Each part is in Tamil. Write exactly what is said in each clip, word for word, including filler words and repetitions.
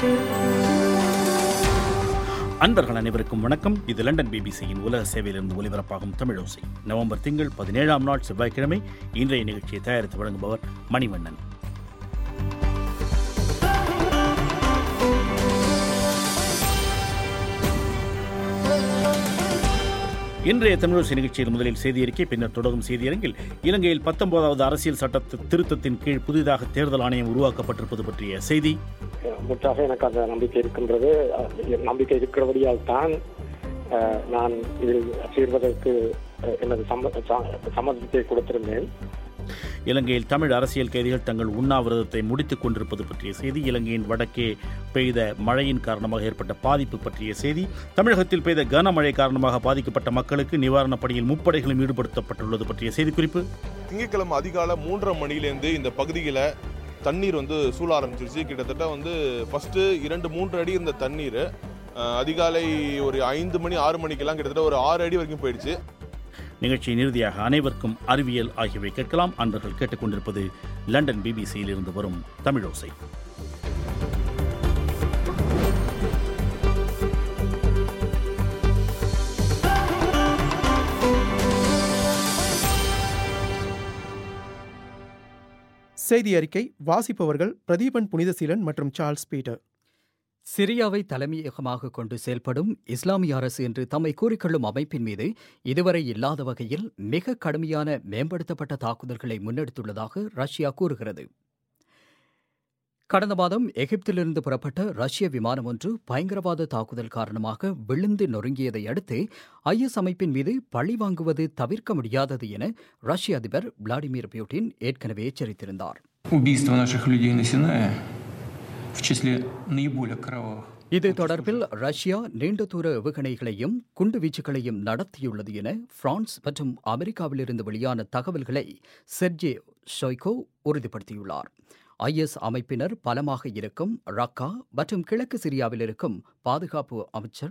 அன்பர்கள் அனைவருக்கும் வணக்கம். இது லண்டன் பிபிசியின் உலக சேவையிலிருந்து ஒலிபரப்பாகும் தமிழோசை. நவம்பர் திங்கள் பதினேழாம் நாள் செவ்வாய்க்கிழமை. இன்றைய நிகழ்ச்சியை தயாரித்து வழங்குபவர் மணிவண்ணன். இன்றைய தமிழோசை நிகழ்ச்சியில் முதலில் செய்தி அறிக்கை, பின்னர் தொடரும் செய்தியரங்கில் இலங்கையில் பத்தொன்பதாவது அரசியல் சட்ட திருத்தத்தின் கீழ் புதிதாக தேர்தல் ஆணையம் உருவாக்கப்பட்டிருப்பது பற்றிய செய்தி. முற்றாக எனக்கு அந்த நம்பிக்கை இருக்கின்றது. நம்பிக்கை இருக்கிறபடியால் தான் நான் இதில் சேர்வதற்கு எனது சம்மதத்தை கொடுத்திருந்தேன். இலங்கையில் தமிழ் அரசியல் கைதிகள் தங்கள் உண்ணாவிரதத்தை முடித்துக் கொண்டிருப்பது பற்றிய செய்தி. இலங்கையின் வடக்கே பெய்த மழையின் காரணமாக ஏற்பட்ட பாதிப்பு பற்றிய செய்தி. தமிழகத்தில் பெய்த கனமழை காரணமாக பாதிக்கப்பட்ட மக்களுக்கு நிவாரணப் பணியில் முப்படைகளும் ஈடுபடுத்தப்பட்டுள்ளது பற்றிய செய்திக்குறிப்பு. திங்கட்கிழமை அதிகாலை மூன்றரை மணிலேருந்து இந்த பகுதியில் தண்ணீர் வந்து சூழ ஆரம்பிச்சிருச்சு. கிட்டத்தட்ட வந்து ஃபர்ஸ்ட் இரண்டு மூன்று அடி இருந்த தண்ணீர் அதிகாலை ஒரு ஐந்து மணி ஆறு மணிக்கெல்லாம் கிட்டத்தட்ட ஒரு ஆறு அடி வரைக்கும் போயிடுச்சு. நிகழ்ச்சியின் இறுதியாக அனைவருக்கும் அறிவியல் ஆகியவை கேட்கலாம். அன்பர்கள் கேட்டுக்கொண்டிருப்பது லண்டன் பிபிசியில் இருந்து வரும் தமிழோசை. செய்தி அறிக்கை வாசிப்பவர்கள் பிரதீபன் புனிதசீலன் மற்றும் சார்ல்ஸ் பீட்டர். சிரியாவை தலைமையகமாக கொண்டு செயல்படும் இஸ்லாமிய அரசு என்று தம்மை கூறிக்கொள்ளும் அமைப்பின் மீது இதுவரை இல்லாத வகையில் மிக கடுமையான மேம்படுத்தப்பட்ட தாக்குதல்களை முன்னெடுத்துள்ளதாக ரஷ்யா கூறுகிறது. கடந்த மாதம் எகிப்திலிருந்து புறப்பட்ட ரஷ்ய விமானம் ஒன்று பயங்கரவாத தாக்குதல் காரணமாக விழுந்து நொறுங்கியதை அடுத்து ஐஎஸ் அமைப்பின் மீது பழி வாங்குவது தவிர்க்க முடியாதது என ரஷ்ய அதிபர் விளாடிமிர் புட்டின் ஏற்கனவே எச்சரித்திருந்தார். இது தொடர்பில் ரஷ்யா நீண்ட தூர ஏவுகணைகளையும் குண்டுவீச்சுகளையும் நடத்தியுள்ளது என பிரான்ஸ் மற்றும் அமெரிக்காவிலிருந்து வெளியான தகவல்களை செர்ஜே ஷோய்கோ உறுதிப்படுத்தியுள்ளார். ஐஎஸ் அமைப்பினர் பலமாக இருக்கும் ரக்கா மற்றும் கிழக்கு சிரியாவில் இருக்கும் பாதுகாப்பு அமைச்சர்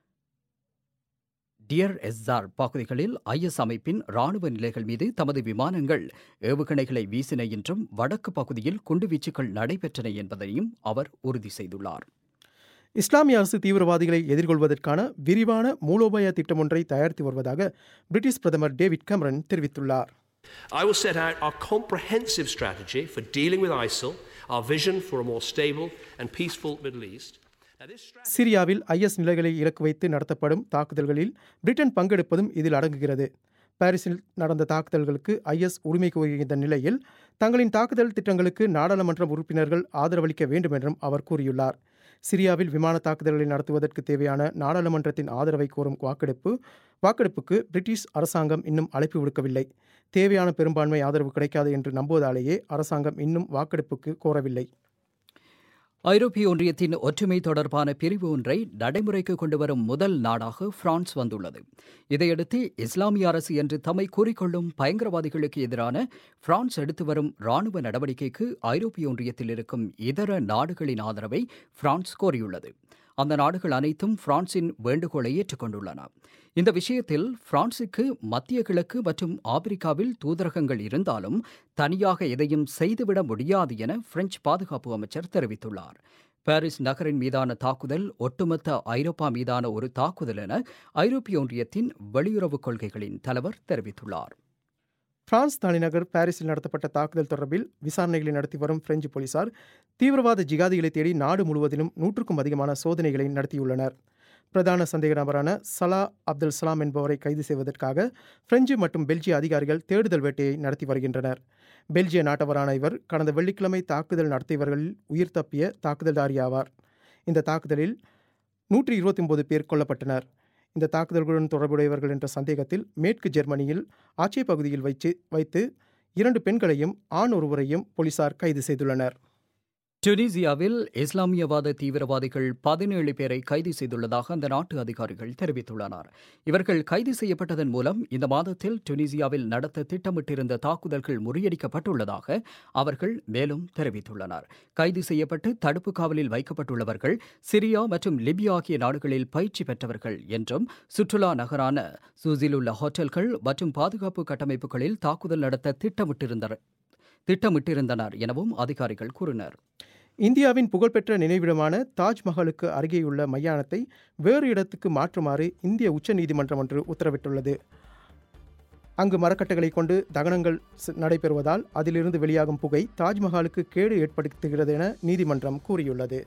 டியர் எஸ்ஸார் பகுதிகளில் ஐஎஸ் அமைப்பின் ராணுவ நிலைகள் மீது தமது விமானங்கள் ஏவுகணைகளை வீசின என்றும் வடக்கு பகுதியில் குண்டுவீச்சுகள் நடைபெற்றன என்பதையும் அவர் உறுதி செய்துள்ளார். இஸ்லாமிய அரசு தீவிரவாதிகளை எதிர்கொள்வதற்கான விரிவான மூலோபாய திட்டம் ஒன்றை தயாரித்து வருவதாக பிரிட்டிஷ் பிரதமர் டேவிட் கேமரன் தெரிவித்துள்ளார். I will set out our comprehensive strategy for dealing with ISIL, our vision for a more stable and peaceful Middle East. சிரியாவில் ஐஎஸ் நிலைகளை இலக்கு வைத்து நடத்தப்படும் தாக்குதல்களில் பிரிட்டன் பங்கெடுப்பதும் இதில் அடங்குகிறது. பாரிஸில் நடந்த தாக்குதல்களுக்கு ஐஎஸ் உரிமை கோருகின்ற நிலையில் தங்களின் தாக்குதல் திட்டங்களுக்கு நாடாளுமன்ற உறுப்பினர்கள் ஆதரவளிக்க வேண்டும் என்றும் அவர் கூறியுள்ளார். சிரியாவில் விமான தாக்குதல்களை நடத்துவதற்கு தேவையான நாடாளுமன்றத்தின் ஆதரவை கோரும் வாக்கெடுப்பு வாக்கெடுப்புக்கு பிரிட்டிஷ் அரசாங்கம் இன்னும் அழைப்பு விடுக்கவில்லை. தேவையான பெரும்பான்மை ஆதரவு கிடைக்காது என்று நம்புவதாலேயே அரசாங்கம் இன்னும் வாக்கெடுப்புக்கு கோரவில்லை. ஐரோப்பிய ஒன்றியத்தின் ஒற்றுமை தொடர்பான பிரிவு ஒன்றை நடைமுறைக்கு கொண்டுவரும் முதல் நாடாக பிரான்ஸ் வந்துள்ளது. இதையடுத்து இஸ்லாமிய அரசு என்று தம்மை கூறிக்கொள்ளும் பயங்கரவாதிகளுக்கு எதிரான பிரான்ஸ் எடுத்து வரும் ராணுவ நடவடிக்கைக்கு ஐரோப்பிய ஒன்றியத்தில் இருக்கும் இதர நாடுகளின் ஆதரவை பிரான்ஸ் கோரியுள்ளது. அந்த நாடுகள் அனைத்தும் பிரான்சின் வேண்டுகோளை ஏற்றுக்கொண்டுள்ளன. இந்த விஷயத்தில் பிரான்சுக்கு மத்திய கிழக்கு மற்றும் ஆப்பிரிக்காவில் தூதரகங்கள் இருந்தாலும் தனியாக எதையும் செய்துவிட முடியாது என பிரெஞ்சு பாதுகாப்பு அமைச்சர் தெரிவித்துள்ளார். பாரிஸ் நகரின் மீதான தாக்குதல் ஒட்டுமொத்த ஐரோப்பா மீதான ஒரு தாக்குதல் என ஐரோப்பிய ஒன்றியத்தின் வெளியுறவுக் கொள்கைகளின் தலைவர் தெரிவித்துள்ளார். பிரான்ஸ் தலைநகர் பாரிஸில் நடத்தப்பட்ட தாக்குதல் தொடர்பில் விசாரணைகளை நடத்தி வரும் பிரெஞ்சு போலீசார் தீவிரவாத ஜிகாதிகளை தேடி நாடு முழுவதிலும் நூற்றுக்கும் அதிகமான சோதனைகளை நடத்தியுள்ளனர். பிரதான சந்தேக நபரான சலா அப்துல் சலாம் என்பவரை கைது செய்வதற்காக பிரெஞ்சு மற்றும் பெல்ஜிய அதிகாரிகள் தேடுதல் வேட்டையை நடத்தி வருகின்றனர். பெல்ஜிய நாட்டவரான இவர் கடந்த வெள்ளிக்கிழமை தாக்குதல் நடத்தியவர்களில் உயிர் தப்பிய தாக்குதல்தாரி ஆவார். இந்த தாக்குதலில் நூற்றி இருபத்தி ஒன்பது பேர் கொல்லப்பட்டனர். இந்த தாக்குதல்களுடன் தொடர்புடையவர்கள் என்ற சந்தேகத்தில் மேற்கு ஜெர்மனியில் ஆட்சி பகுதியில் வைத்து வைத்து இரண்டு பெண்களையும் ஆண் ஒருவரையும் போலீசார் கைது செய்துள்ளனர். டுனிசியாவில் இஸ்லாமியவாத தீவிரவாதிகள் பதினேழு பேரை கைது செய்துள்ளதாக அந்த நாட்டு அதிகாரிகள் தெரிவித்துள்ளனர். இவர்கள் கைது செய்யப்பட்டதன் மூலம் இந்த மாதத்தில் டுனிசியாவில் நடத்த திட்டமிட்டிருந்த தாக்குதல்கள் முறியடிக்கப்பட்டுள்ளதாக அவர்கள் மேலும் தெரிவித்துள்ளனர். கைது செய்யப்பட்டு தடுப்பு காவலில் வைக்கப்பட்டுள்ளவர்கள் சிரியா மற்றும் லிபியா ஆகிய நாடுகளில் பயிற்சி பெற்றவர்கள் என்றும் சுற்றுலா நகரான சூசில் உள்ள ஹோட்டல்கள் மற்றும் பாதுகாப்பு கட்டமைப்புகளில் தாக்குதல் நடத்த திட்டமிட்டிருந்தனர் திட்டமிட்டிருந்தனர் எனவும் அதிகாரிகள் கூறினர். இந்தியாவின் புகழ்பெற்ற நினைவிடமான தாஜ்மஹலுக்கு அருகேயுள்ள மையானத்தை வேறு இடத்துக்கு மாற்றுமாறு இந்திய உச்சநீதிமன்றம் ஒன்று உத்தரவிட்டுள்ளது. அங்கு மரக்கட்டைகளை கொண்டு தகனங்கள் நடைபெறுவதால் அதிலிருந்து வெளியாகும் புகை தாஜ்மஹாலுக்கு கேடு ஏற்படுத்துகிறது என நீதிமன்றம் கூறியுள்ளது.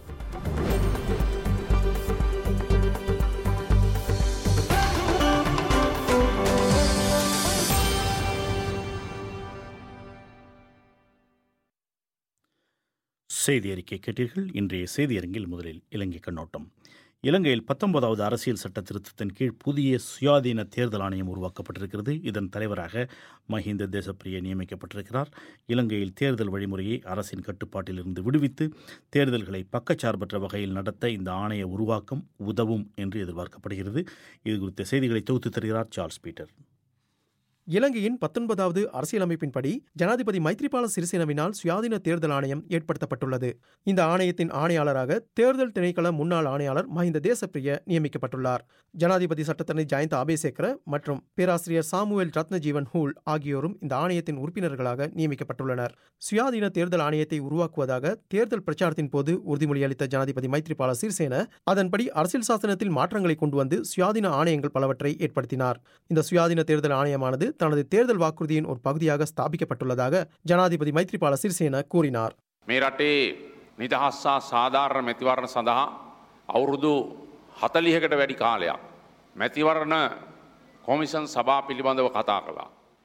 செய்தி அறிக்கை கேட்டீர்கள். இன்றைய செய்தியரங்கில் முதலில் இலங்கை கண்ணோட்டம். இலங்கையில் பத்தொன்பதாவது அரசியல் சட்ட திருத்தத்தின் கீழ் புதிய சுயாதீன தேர்தல் ஆணையம் உருவாக்கப்பட்டிருக்கிறது. இதன் தலைவராக மஹிந்த தேசப்பிரிய நியமிக்கப்பட்டிருக்கிறார். இலங்கையில் தேர்தல் வழிமுறையை அரசின் கட்டுப்பாட்டில் இருந்து விடுவித்து தேர்தல்களை பக்கச்சார்பற்ற வகையில் நடத்த இந்த ஆணைய உருவாக்கம் உதவும் என்று எதிர்பார்க்கப்படுகிறது. இது குறித்த செய்திகளை தொகுத்து தருகிறார் சார்ல்ஸ் பீட்டர். இலங்கையின் பத்தொன்பதாவது அரசியலமைப்பின்படி ஜனாதிபதி மைத்ரிபால சிறிசேனவினால் சுயாதீன தேர்தல் ஆணையம் ஏற்படுத்தப்பட்டுள்ளது. இந்த ஆணையத்தின் ஆணையாளராக தேர்தல் திணைக்கள முன்னாள் ஆணையாளர் மஹிந்த தேசப்பிரிய நியமிக்கப்பட்டுள்ளார். ஜனாதிபதி சட்டத்தரணி ஜயந்த அபேசேகர மற்றும் பேராசிரியர் சாமுவேல் ரத்னஜீவன் ஹூல் ஆகியோரும் இந்த ஆணையத்தின் உறுப்பினர்களாக நியமிக்கப்பட்டுள்ளனர். சுயாதீன தேர்தல் ஆணையத்தை உருவாக்குவதாக தேர்தல் பிரச்சாரத்தின் போது உறுதிமொழி அளித்த ஜனாதிபதி மைத்ரிபால சிறிசேன அதன்படி அரசியல் சாசனத்தில் மாற்றங்களை கொண்டு வந்து சுயாதீன ஆணையங்கள் பலவற்றை ஏற்படுத்தினார். இந்த சுயாதீன தேர்தல் ஆணையமானது தனது தேர்தல் வாக்குறுதியின் ஒரு பகுதியாக ஸ்தாபிக்கப்பட்டுள்ளதாக ஜனாதிபதி மைத்ரிபால சிறிசேன கூறினார். මේ රටේ නිදහස් සහ සාධාරණ මැතිවරණ සඳහා අවුරුදු හතළිහකට වැඩි කාලයක් මැතිවරණ කොමිෂන් සභා පිළිබඳව කතා කළා.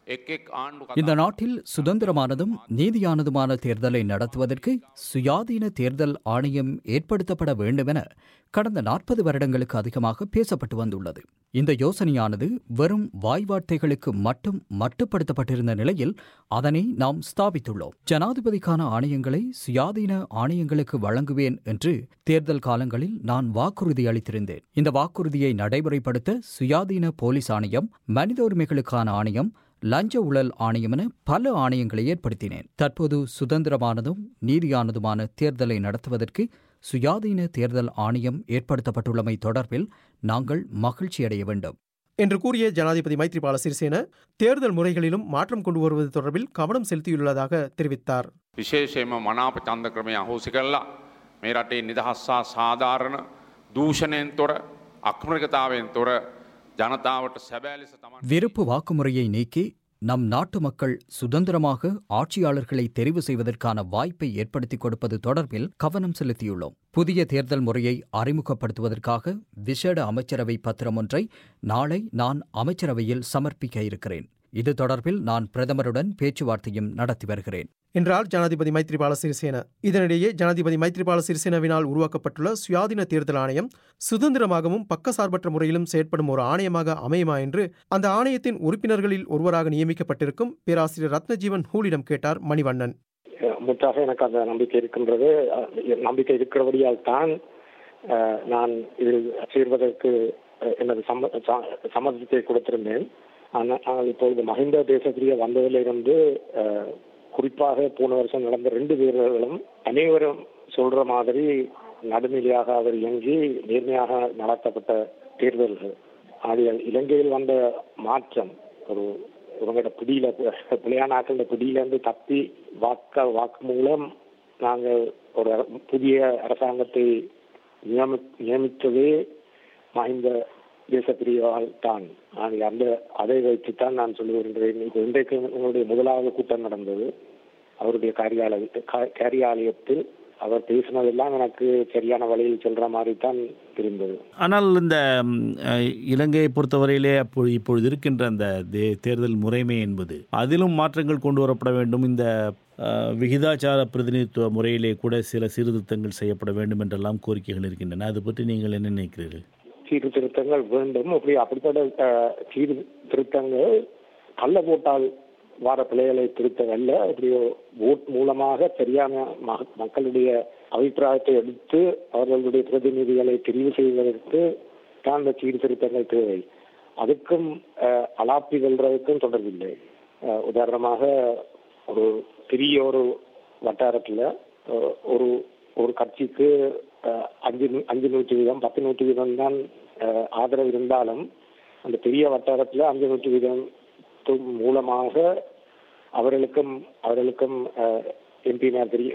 இந்த நாட்டில் சுதந்திரமானதும் நீதியானதுமான தேர்தலை நடத்துவதற்கு சுயாதீன தேர்தல் ஆணையம் ஏற்படுத்தப்பட வேண்டும் என கடந்த நாற்பது வருடங்களுக்கு அதிகமாக பேசப்பட்டு வந்துள்ளது. இந்த யோசனையானது வெறும் வாய்வார்த்தைகளுக்கு மட்டும் மட்டுப்படுத்தப்பட்டிருந்த நிலையில் அதனை நாம் ஸ்தாபித்துள்ளோம். ஜனாதிபதிக்கான ஆணையங்களை சுயாதீன ஆணையங்களுக்கு வழங்குவேன் என்று தேர்தல் காலங்களில் நான் வாக்குறுதி அளித்திருந்தேன். இந்த வாக்குறுதியை நடைமுறைப்படுத்த சுயாதீன போலீஸ் ஆணையம், மனித உரிமைகளுக்கான ஆணையம், லஞ்ச ஊழல் ஆணையம் என பல ஆணையங்களை ஏற்படுத்தினேன். தற்போது சுதந்திரமானதும் நீதியானதுமான தேர்தலை நடத்துவதற்கு சுயாதீன தேர்தல் ஆணையம் ஏற்படுத்தப்பட்டுள்ளமை தொடர்பில் நாங்கள் மகிழ்ச்சியடைய வேண்டும் என்று கூறிய ஜனாதிபதி மைத்ரிபால சிறிசேன தேர்தல் முறைகளிலும் மாற்றம் கொண்டு வருவது தொடர்பில் கவனம் செலுத்தியுள்ளதாக தெரிவித்தார். විශේෂයෙන්ම මනාප ඡන්ද ක්‍රමය අහෝසි කරලා මේ රටේ නිදහස් සහ සාධාරණ දූෂණයෙන් තොර අක්‍රමිකතාවයෙන් තොර ජනතාවට සැබෑ ලෙස තමයි விருப்பு வாக்குமுறையை நீக்கி நம் நாட்டு மக்கள் சுதந்திரமாக ஆட்சியாளர்களை தெரிவு செய்வதற்கான வாய்ப்பை ஏற்படுத்திக் கொடுப்பது தொடர்பில் கவனம் செலுத்தியுள்ளோம். புதிய தேர்தல் முறையை அறிமுகப்படுத்துவதற்காக விசேட அமைச்சரவை பத்திரம் ஒன்றை நாளை நான் அமைச்சரவையில் சமர்ப்பிக்க இருக்கிறேன். இது தொடர்பில் நான் பிரதமருடன் பேச்சுவார்த்தையும் நடத்தி வருகிறேன் என்றார் ஜனாதிபதி மைத்ரிபால சிறிசேன. இதனிடையே ஜனாதிபதி மைத்ரிபால சிறிசேனவினால் உருவாக்கப்பட்டுள்ள சுயாதீன தேர்தல் ஆணையம் சுதந்திரமாகவும் பக்கசார்பற்ற முறையிலும் செயற்படும் ஒரு ஆணையமாக அமையுமா என்று அந்த ஆணையத்தின் உறுப்பினர்களில் ஒருவராக நியமிக்கப்பட்டிருக்கும் பேராசிரியர் ரத்னஜீவன் ஹூலிடம் கேட்டார் மணிவண்ணன். முற்றாக எனக்கு அந்த நம்பிக்கை இருக்கின்றது. நம்பிக்கை இருக்கிறபடியால் தான் நான் இதில் சேர்வதற்கு எனது சம்மதத்தை கொடுத்திருந்தேன். ஆனால் இப்பொழுது மஹிந்த தேசப்பிரிய வந்ததிலிருந்து குறிப்பாக போன வருஷம் நடந்த ரெண்டு தேர்தல்களும் அனைவரும் சொல்ற மாதிரி நடுநிலையாக அவர் இயங்கி நேர்மையாக நடத்தப்பட்ட தேர்தல்கள். ஆகையால் இலங்கையில் வந்த மாற்றம் ஒரு இவங்களோட பிடியில பிள்ளையான ஆக்களோட பிடியிலிருந்து தப்பி வாக்க வாக்கு மூலம் நாங்கள் ஒரு புதிய அரசாங்கத்தை நியமி நியமித்ததே மஹிந்த தேசப்பிரியால் தான். அந்த அதை வைத்துத்தான் நான் சொல்லி வருகின்றேன். இப்போ இன்றைக்கு உங்களுடைய முதலாவது கூட்டம் நடந்தது அவருடைய காரியாலய காரியாலயத்தில். அவர் பேசினதெல்லாம் எனக்கு சரியான வழியில் செல்ற மாதிரி தான் இருந்தது. ஆனால் இந்த இலங்கையை பொறுத்தவரையிலே அப்போ இப்பொழுது இருக்கின்ற அந்த தேர்தல் முறைமை என்பது அதிலும் மாற்றங்கள் கொண்டு வரப்பட வேண்டும். இந்த விகிதாச்சார பிரதிநிதித்துவ முறையிலே கூட சில சீர்திருத்தங்கள் செய்யப்பட வேண்டும் என்றெல்லாம் கோரிக்கைகள் இருக்கின்றன. அது பற்றி நீங்கள் என்ன நினைக்கிறீர்கள்? சீர்திருத்தங்கள் வேண்டும். அப்படி அப்படிப்பட்ட சீர்திருத்தங்கள் கள்ள போட்டால் வார பிள்ளைகளை திருத்தவல்ல. இப்படியோ ஓட் மூலமாக சரியான மக்களுடைய அபிப்பிராயத்தை எடுத்து அவர்களுடைய பிரதிநிதிகளை தெரிவு செய்வதற்கு தான் இந்த சீர்திருத்தங்கள் தேவை. அதுக்கும் அலாப்பி வெல்றதுக்கும் தொடர்பில்லை. உதாரணமாக ஒரு பெரிய ஒரு வட்டாரத்தில் ஒரு ஒரு கட்சிக்கு அஞ்சு அஞ்சு நூற்றி வீதம் பத்து நூற்றி வீதம் தான் ஆதரவு இருந்தாலும் அந்த பெரிய வட்டாரத்தில் அஞ்சு நூற்றி வீதம் மூலமாக அவர்களுக்கும் அவர்களுக்கும் எம்பிமார் தெரிய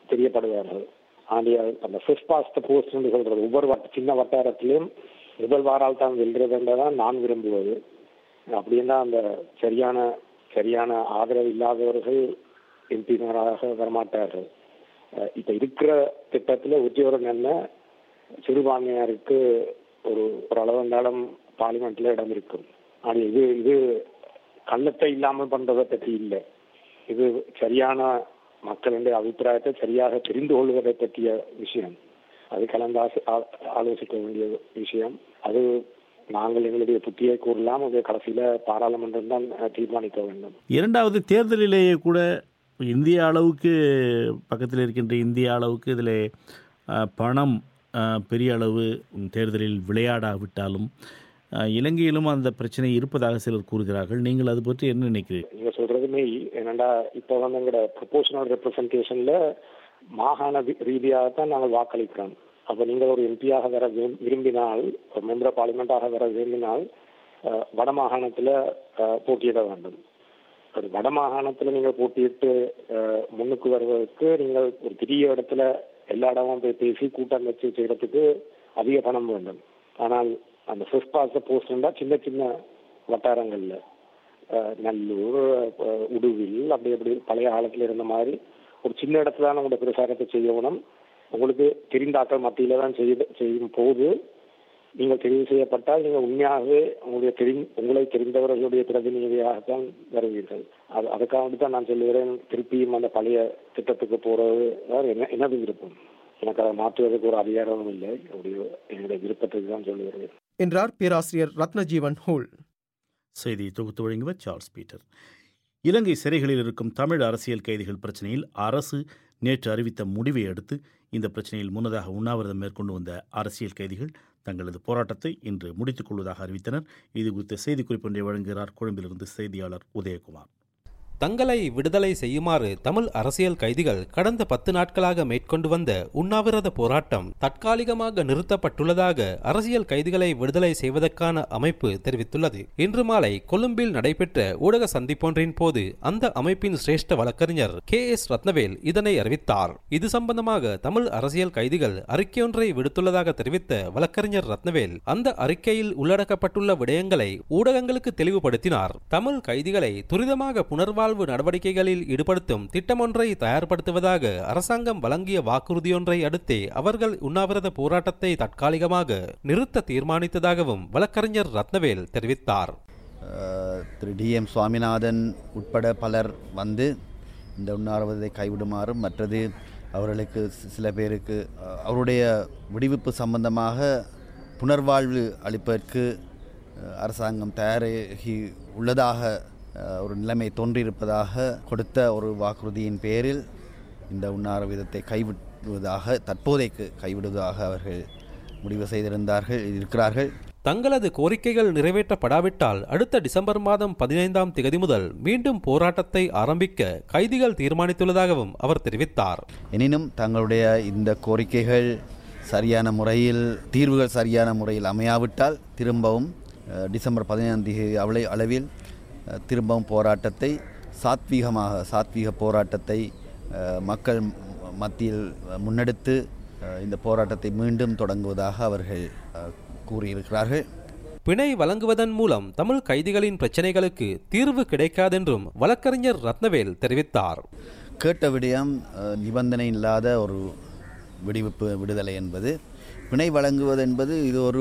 தெரியப்படுவார்கள். ஆனால் அந்த ஃபர்ஸ்ட் பாஸ்ட் போஸ்ட் என்று சொல்றது ஒவ்வொரு வட்ட சின்ன வட்டாரத்திலும் முதல்வாரால் தான் வெல்றது என்றதான் நான் விரும்புவது. அப்படின்னா அந்த சரியான சரியான ஆதரவு இல்லாதவர்கள் எம்பிமாராக வரமாட்டார்கள். இப்ப இருக்கிற திட்டத்துல உத்தியோகம் என்ன, சிறுபான்மையாருக்கு ஒரு ஓரளவு நேரம் பார்லிமெண்ட்ல இடம் இருக்கும். ஆனால் இது இது கள்ளத்தை இல்லாமல் பண்றதை பற்றி இல்லை. இது சரியான மக்களுடைய அபிப்பிராயத்தை சரியாக தெரிந்து கொள்வதை பற்றிய விஷயம். அது கலந்து ஆலோசிக்க வேண்டிய விஷயம். அது நாங்கள் எங்களுடைய புத்தியை கூறலாம், அது கடைசியில பாராளுமன்றம் தான் தீர்மானிக்க வேண்டும். இரண்டாவது தேர்தலிலேயே கூட இந்திய அளவுக்கு பக்கத்தில் இருக்கின்ற இந்திய அளவுக்கு இதில் பணம் பெரிய அளவு தேர்தலில் விளையாடாவிட்டாலும் இலங்கையிலும் அந்த பிரச்சனை இருப்பதாக சிலர் கூறுகிறார்கள். நீங்கள் அது பற்றி என்ன நினைக்கிறீர்கள்? நீங்க சொல்றதுமே என்னடா, இப்போ வந்து எங்களோட ப்ரொபோஷனல் ரெப்ரசன்டேஷன்ல மாகாண ரீதியாக தான் நாங்கள் வாக்களிக்கிறோம். அப்போ நீங்கள் ஒரு எம்பியாக வர விரும்பினால், ஒரு மெம்பர் ஆஃப் பார்லிமெண்டாக வர விரும்பினால் வட மாகாணத்தில் போட்டியிட வேண்டும். ஒரு வட மாகாணத்தில் நீங்கள் போட்டியிட்டு முன்னுக்கு வருவதற்கு நீங்கள் ஒரு பெரிய இடத்துல எல்லா இடமும் போய் பேசி கூட்டம் வச்சு செய்யறதுக்கு அதிக பணம் வேண்டும். ஆனால் அந்த ஃபர்ஸ்ட் பாஸ் போஸ்ட் இருந்தால் சின்ன சின்ன வட்டாரங்கள்ல நல்லூர், உடுவில், அப்படி அப்படி பழைய காலத்தில் இருந்த மாதிரி ஒரு சின்ன இடத்துல தான் உங்களோட பிரசாரத்தை செய்யணும். உங்களுக்கு தெரிந்தாக்கள் மத்தியில தான் செய்ய செய்யும் போது நீங்கள் தெரிவு செய்யப்பட்டால் நீங்கள் உண்மையாகவே உங்களுடைய தெரி உங்களை தெரிந்தவர்களுடைய பிரதிநிதியாகத்தான் வருவீர்கள். அது அதுக்காக தான் நான் சொல்லுகிறேன், திருப்பியும் அந்த பழைய திட்டத்துக்கு போறது என்ன எனது விருப்பம். எனக்கு அதை மாற்றுவதற்கு ஒரு அதிகாரமும் இல்லை. அப்படி என்னுடைய விருப்பத்துக்கு தான் சொல்லுகிறேன் என்றார் பேராசிரியர் ரத்னஜீவன் ஹூல். செய்தி தொகுத்து வழங்குவர் சார்ல்ஸ் பீட்டர். இலங்கை சிறைகளில் இருக்கும் தமிழ் அரசியல் கைதிகள் பிரச்சினையில் அரசு நேற்று அறிவித்த முடிவை அடுத்து இந்த பிரச்சினையில் முன்னதாக உண்ணாவிரதம் மேற்கொண்டு வந்த அரசியல் கைதிகள் தங்களது போராட்டத்தை இன்று முடித்துக் கொள்வதாக அறிவித்தனர். இது குறித்த செய்திக்குறிப்பு ஒன்றை வழங்குகிறார் கொழும்பிலிருந்து செய்தியாளர் உதயகுமார். தங்களை விடுதலை செய்யுமாறு தமிழ் அரசியல் கைதிகள் கடந்த பத்து நாட்களாக மேற்கொண்டு வந்த உண்ணாவிரத போராட்டம் தற்காலிகமாக நிறுத்தப்பட்டுள்ளதாக அரசியல் கைதிகளை விடுதலை செய்வதற்கான அமைப்பு தெரிவித்துள்ளது. இன்று மாலை கொழும்பில் நடைபெற்ற ஊடக சந்திப்பொன்றின் போது அந்த அமைப்பின் சிரேஷ்ட வழக்கறிஞர் கே எஸ் ரத்னவேல் இதனை அறிவித்தார். இது சம்பந்தமாக தமிழ் அரசியல் கைதிகள் அறிக்கையொன்றை விடுத்துள்ளதாக தெரிவித்த வழக்கறிஞர் ரத்னவேல் அந்த அறிக்கையில் உள்ளடக்கப்பட்டுள்ள விடயங்களை ஊடகங்களுக்கு தெளிவுபடுத்தினார். தமிழ் கைதிகளை துரிதமாக புனர்வா வாழ்வு நடவடிக்கைகளில் ஈடுபடுத்தும் திட்டமொன்றை தயார்படுத்துவதாக அரசாங்கம் வழங்கிய வாக்குறுதியொன்றை அடுத்தே அவர்கள் உண்ணாவிரத போராட்டத்தை தற்காலிகமாக நிறுத்த தீர்மானித்ததாகவும் வழக்கறிஞர் ரத்னவேல் தெரிவித்தார். திரு டி எம் சுவாமிநாதன் உட்பட பலர் வந்து இந்த உண்ணாவிரதத்தை கைவிடுமாறும், மற்றது அவர்களுக்கு சில பேருக்கு அவருடைய விடுவிப்பு சம்பந்தமாக புனர்வாழ்வு அளிப்பதற்கு அரசாங்கம் தயாராகி உள்ளதாக ஒரு நிலைமை தோன்றியிருப்பதாக கொடுத்த ஒரு வாக்குறுதியின் பேரில் இந்த உண்ணாவிரதத்தை கைவிடுவதாக தற்போதைக்கு கைவிடுவதாக அவர்கள் முடிவு செய்திருந்தார்கள் இருக்கிறார்கள். தங்களது கோரிக்கைகள் நிறைவேற்றப்படாவிட்டால் அடுத்த டிசம்பர் மாதம் பதினைந்தாம் திகதி முதல் மீண்டும் போராட்டத்தை ஆரம்பிக்க கைதிகள் தீர்மானித்துள்ளதாகவும் அவர் தெரிவித்தார். எனினும் தங்களுடைய இந்த கோரிக்கைகள் சரியான முறையில் தீர்வுகள் சரியான முறையில் அமையாவிட்டால் திரும்பவும் டிசம்பர் பதினைந்தாம் தேதி அவளை அளவில் திரும்பவும் போராட்டத்தை சாத்வீகமாக சாத்வீக போராட்டத்தை மக்கள் மத்தியில் முன்னெடுத்து இந்த போராட்டத்தை மீண்டும் தொடங்குவதாக அவர்கள் கூறியிருக்கிறார்கள். பிணை வழங்குவதன் மூலம் தமிழ் கைதிகளின் பிரச்சனைகளுக்கு தீர்வு கிடைக்காதென்றும் வழக்கறிஞர் ரத்னவேல் தெரிவித்தார். கேட்ட விடயம் நிபந்தனை இல்லாத ஒரு விடுவிப்பு விடுதலை என்பது, பிணை வழங்குவது என்பது இது ஒரு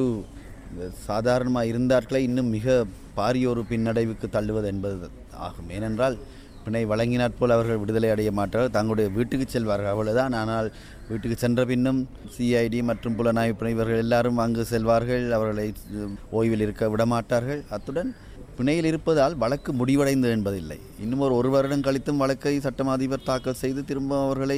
சாதாரணமாக இருந்தார்களே இன்னும் மிக பாரிய ஒரு பின்னடைவுக்கு தள்ளுவது என்பது ஆகும். ஏனென்றால் பிணை வழங்கினாற் போல் அவர்கள் விடுதலை அடைய மாட்டார்கள், தங்களுடைய வீட்டுக்கு செல்வார்கள், அவ்வளவுதான். ஆனால் வீட்டுக்கு சென்ற பின்னும் சிஐடி மற்றும் புலனாய்வு இவர்கள் எல்லாரும் அங்கு செல்வார்கள், அவர்களை ஓய்வில் இருக்க விடமாட்டார்கள். அத்துடன் பிணையில் இருப்பதால் வழக்கு முடிவடைந்தது என்பதில்லை. இன்னும் ஒரு ஒரு வருடம் கழித்தும் வழக்கை சட்டம் அதிபர் தாக்கல் செய்து திரும்ப அவர்களை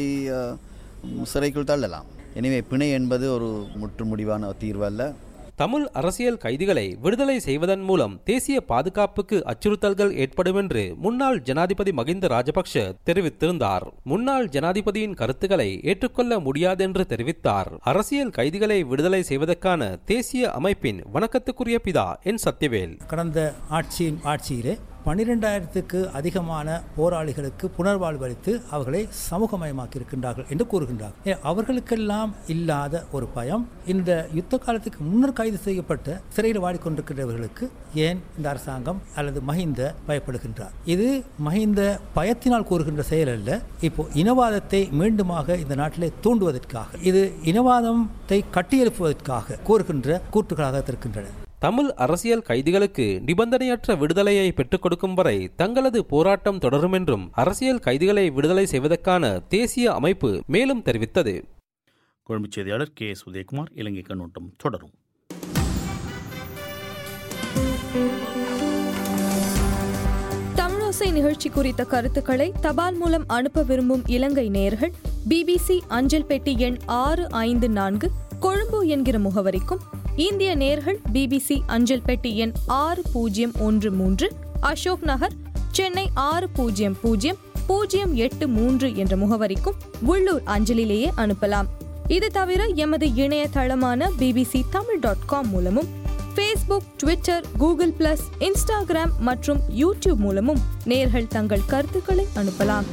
சிறைக்குள் தள்ளலாம். எனவே பிணை என்பது ஒரு முற்று முடிவான தீர்வு அல்ல. தமிழ் அரசியல் கைதிகளை விடுதலை செய்வதன் மூலம் தேசிய பாதுகாப்புக்கு அச்சுறுத்தல்கள் ஏற்படும் என்று முன்னாள் ஜனாதிபதி மகிந்த ராஜபக்ஷ தெரிவித்திருந்தார். முன்னாள் ஜனாதிபதியின் கருத்துக்களை ஏற்றுக்கொள்ள முடியாதென்று தெரிவித்தார். அரசியல் கைதிகளை விடுதலை செய்வதற்கான தேசிய அமைப்பின் வணக்கத்துக்குரிய பிதா என் சத்யவேல். கடந்த ஆட்சியின் ஆட்சியிலே பன்னிரெண்டாயிரத்துக்கு அதிகமான போராளிகளுக்கு புனர்வாழ்வு அளித்து அவர்களை சமூகமயமாக்கி இருக்கின்றார்கள் என்று கூறுகின்றார்கள். அவர்களுக்கெல்லாம் இல்லாத ஒரு பயம் இந்த யுத்த காலத்துக்கு முன்னர் கைது செய்யப்பட்ட சிறையில் வாடிக்கொண்டிருக்கிறவர்களுக்கு ஏன் இந்த அரசாங்கம் அல்லது மஹிந்த பயப்படுகின்றார்? இது மஹிந்த பயத்தினால் கூறுகின்ற செயல் அல்ல. இப்போ இனவாதத்தை மீண்டுமாக இந்த நாட்டிலே தூண்டுவதற்காக, இது இனவாதத்தை கட்டியெழுப்புவதற்காக கூறுகின்ற கூற்றுகளாக இருக்கின்றன. தமிழ் அரசியல் கைதிகளுக்கு நிபந்தனையற்ற விடுதலையை பெற்றுக் கொடுக்கும் வரை தங்களது போராட்டம் தொடரும் என்றும் அரசியல் கைதிகளை விடுதலை செய்வதற்கான தேசிய அமைப்பு மேலும் தெரிவித்தது. கொழும்பு செய்தியாளர் கே எஸ் உதயகுமார். இலங்கை கண்ணோட்டம் தொடரும். தமிழோசை நிகழ்ச்சி குறித்த கருத்துக்களை தபால் மூலம் அனுப்ப விரும்பும் இலங்கை நேயர்கள் பிபிசி அஞ்சல் பெட்டி எண் ஆறு ஐந்து நான்கு கொழும்பு என்கிற முகவரிக்கும், இந்திய நேயர்கள் பிபிசி அஞ்சல் பெட்டி எண் ஆறு பூஜ்ஜியம் ஒன்று மூன்று அசோக் நகர், சென்னை ஆறு பூஜ்ஜியம் பூஜ்ஜியம் பூஜ்ஜியம் எட்டு மூன்று என்ற முகவரிக்கும் உள்ளூர் அஞ்சலிலேயே அனுப்பலாம். இது தவிர எமது இணையதளமான பிபிசி தமிழ் டாட் காம் மூலமும், Facebook, Twitter, Google plus, Instagram மற்றும் யூடியூப் மூலமும் நேயர்கள் தங்கள் கருத்துக்களை அனுப்பலாம்.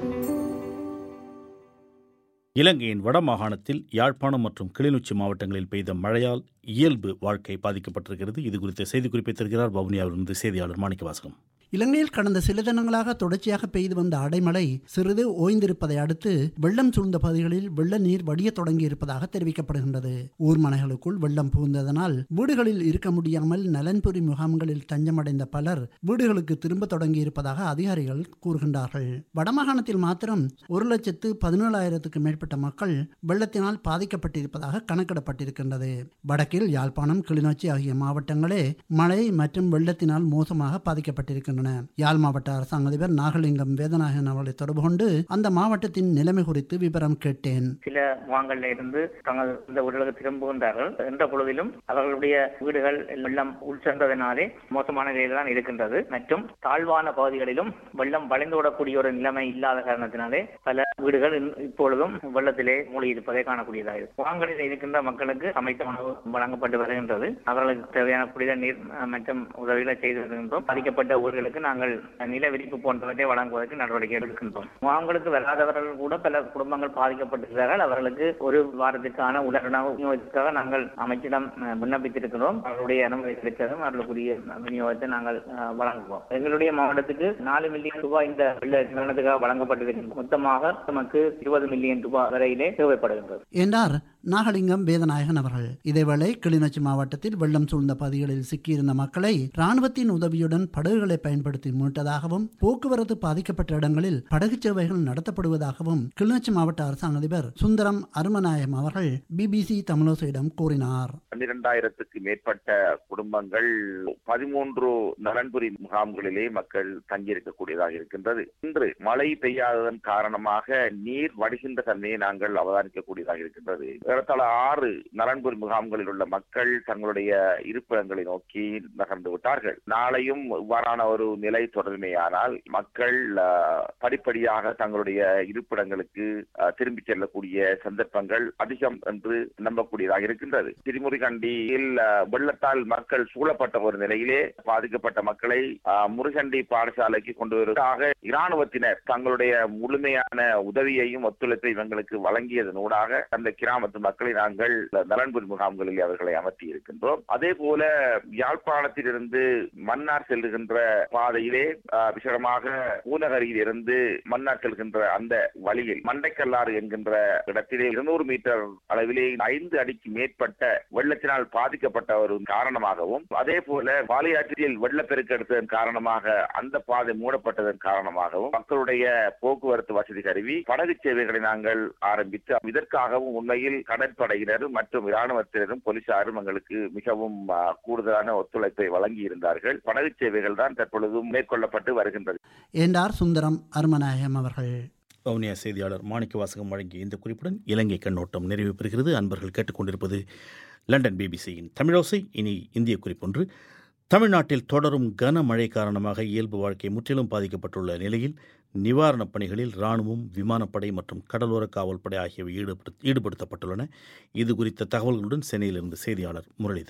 இலங்கையின் வடமாகாணத்தில் யாழ்ப்பாணம் மற்றும் கிளிநொச்சி மாவட்டங்களில் பெய்த மழையால் இயல்பு வாழ்க்கை பாதிக்கப்பட்டிருக்கிறது. இது குறித்த செய்திக்குறிப்பை தருகிறார் வவுனியாவிலிருந்து செய்தியாளர் மாணிக்கவாசகம். இலங்கையில் கடந்த சில தினங்களாக தொடர்ச்சியாக பெய்து வந்த அடைமழை சிறிது ஓய்ந்திருப்பதை அடுத்து வெள்ளம் சூழ்ந்த பகுதிகளில் வெள்ள நீர் வடிய தொடங்கி இருப்பதாக தெரிவிக்கப்படுகின்றது. ஊர்மனைகளுக்குள் வெள்ளம் புகுந்ததனால் வீடுகளில் இருக்க முடியாமல் நலன்புரி முகாம்களில் தஞ்சமடைந்த பலர் வீடுகளுக்கு திரும்ப தொடங்கி இருப்பதாக அதிகாரிகள் கூறுகின்றார்கள். வடமாகாணத்தில் மாத்திரம் ஒரு லட்சத்து பதினேழாயிரத்துக்கு மேற்பட்ட மக்கள் வெள்ளத்தினால் பாதிக்கப்பட்டிருப்பதாக கணக்கிடப்பட்டிருக்கின்றது. வடக்கில் யாழ்ப்பாணம், கிளிநொச்சி ஆகிய மாவட்டங்களே மழை மற்றும் வெள்ளத்தினால் மோசமாக பாதிக்கப்பட்டிருக்கின்றன. யாழ் மாவட்ட அரசாங்க அதிபர் நாகலிங்கம் வேதநாயகன் அவர்களை தொடர்பு கொண்டு அந்த மாவட்டத்தின் நிலைமை குறித்து விவரம் கேட்டேன். சில முகாம்களில் இருந்து தங்கள் இந்த வீடுகளுக்கு திரும்புகின்றார்கள் என்ற பொழுதிலும் அவர்களுடைய வீடுகள் வெள்ளம் உள் சென்றதனாலே மோசமான நிலையில் தான் இருக்கின்றது. மற்றும் தாழ்வான பகுதிகளிலும் வெள்ளம் வளைந்தோடக்கூடிய ஒரு நிலைமை இல்லாத காரணத்தினாலே பல வீடுகள் இப்பொழுதும் வெள்ளத்திலே மூழ்கி இருப்பதை காணக்கூடியதாக இருக்கு. முகாம்களில் இருக்கின்ற மக்களுக்கு சமைத்த உணவு வழங்கப்பட்டு வருகின்றது. அவர்களுக்கு தேவையான குடித நீர் மற்றும் உதவிகளை செய்து வருகின்றோம். பாதிக்கப்பட்ட ஊர்களுக்கு நாங்கள் நில விரிப்பு போன்றவற்றை வழங்குவதற்கு நடவடிக்கை எடுக்கின்றோம். முகாம்களுக்கு வராதவர்கள் கூட பல குடும்பங்கள் பாதிக்கப்பட்டிருக்கிறார்கள். அவர்களுக்கு ஒரு வாரத்திற்கான உடனடியாக விநியோகத்திற்காக நாங்கள் அமைச்சிடம் விண்ணப்பித்திருக்கிறோம். அவர்களுடைய அனுமதி கிடைத்ததும் அவர்களுக்குரிய விநியோகத்தை நாங்கள் வழங்குவோம். எங்களுடைய மாவட்டத்துக்கு நாலு மில்லியன் ரூபாய் இந்த வெள்ள நிவாரணத்துக்காக வழங்கப்பட்டிருக்கிறது. மொத்தமாக நமக்கு இருபது மில்லியன் ரூபாய் வரையிலே தேவைப்படுகின்றது என்றார் நாகலிங்கம் வேதநாயகன் அவர்கள். இதேவேளை கிளிநொச்சி மாவட்டத்தில் வெள்ளம் சூழ்ந்த பகுதிகளில் சிக்கியிருந்த மக்களை ராணுவத்தின் உதவியுடன் படகுகளை பயன்படுத்தி மீட்டதாகவும் போக்குவரத்து பாதிக்கப்பட்ட இடங்களில் படகு சேவைகள் நடத்தப்படுவதாகவும் கிளிநொச்சி மாவட்ட அரசாங்க அதிபர் சுந்தரம் அருமநாயம் அவர்கள் பிபிசி தமிழோசையிடம் கூறினார். பன்னிரண்டாயிரத்துக்கு மேற்பட்ட குடும்பங்கள் பதிமூன்று நலன்புரி முகாம்களிலே மக்கள் தங்கியிருக்கக்கூடியதாக இருக்கின்றது. இன்று மழை பெய்யாததன் காரணமாக நீர் வடிகின்ற தன்மையை நாங்கள் அவதானிக்கக்கூடியதாக இருக்கின்றது. ஏறத்தாழ ஆறு நலன்புரி முகாம்களில் உள்ள மக்கள் தங்களுடைய இருப்பிடங்களை நோக்கி நகர்ந்து விட்டார்கள். நாளையும் இவ்வாறான ஒரு நிலை தொடர்மையானால் மக்கள் படிப்படியாக தங்களுடைய இருப்பிடங்களுக்கு திரும்பி செல்லக்கூடிய சந்தர்ப்பங்கள் அதிகம் என்று நம்பக்கூடியதாக இருக்கின்றது. திரிமுருகண்டியில் வெள்ளத்தால் மக்கள் சூழப்பட்ட ஒரு நிலையிலே பாதிக்கப்பட்ட மக்களை முருகண்டி பாடசாலைக்கு கொண்டு வருவதற்காக இராணுவத்தினர் தங்களுடைய முழுமையான உதவியையும் ஒத்துழைப்பையும் எங்களுக்கு வழங்கியதனூடாக அந்த கிராமத்து மக்களை நாங்கள் நலன்புரி முகாம்களில் அவர்களை அமர்த்தி இருக்கின்றோம். அதே போல யாழ்ப்பாணத்திலிருந்து மன்னார் செல்லுகின்ற பாதையிலே விசேடமாக ஊனகரியில் இருந்து மன்னார் செல்கின்ற அந்த வழியில் மண்டைக்கல்லாறு என்கின்ற இடத்திலே இருநூறு மீட்டர் அளவிலே ஐந்து அடிக்கு மேற்பட்ட வெள்ளத்தினால் பாதிக்கப்பட்ட ஒரு காரணமாகவும், அதே போல பாலியாற்றில் வெள்ளப்பெருக்கு எடுத்ததன் காரணமாக அந்த பாதை மூடப்பட்டதன் காரணமாகவும் மக்களுடைய போக்குவரத்து வசதி கருவி படகு சேவைகளை நாங்கள் ஆரம்பித்து இதற்காகவும் உண்மையில் கடற்படையினரும் மற்றும் இராணுவத்தினரும் போலீசாரும் எங்களுக்கு மிகவும் கூடுதலான ஒத்துழைப்பை வழங்கி இருந்தார்கள். படகு சேவைகள் தான் தற்பொழுதும் மேற்கொள்ளப்பட்டு வருகின்றது என்றார் சுந்தரம் அருமநாயகம் அவர்கள். வவுனியா செய்தியாளர் மாணிக்கவாசகம் வழங்கிய இந்த குறிப்புடன் இலங்கை கண்ணோட்டம் நிறைவு பெறுகிறது. அன்பர்கள் கேட்டுக்கொண்டிருப்பது லண்டன் பிபிசியின் தமிழோசை. இனி இந்திய குறிப்பொன்று. தமிழ்நாட்டில் தொடரும் கனமழை காரணமாக இயல்பு வாழ்க்கை முற்றிலும் பாதிக்கப்பட்டுள்ள நிலையில் நிவாரணப் பணிகளில் இராணுவம், விமானப்படை மற்றும் கடலோர காவல்படை ஆகியவை ஈடுபடுத்தப்பட்டுள்ளன. இது குறித்த தகவல்களுடன் சென்னையிலிருந்து செய்தியாளர் முரளிதரன்.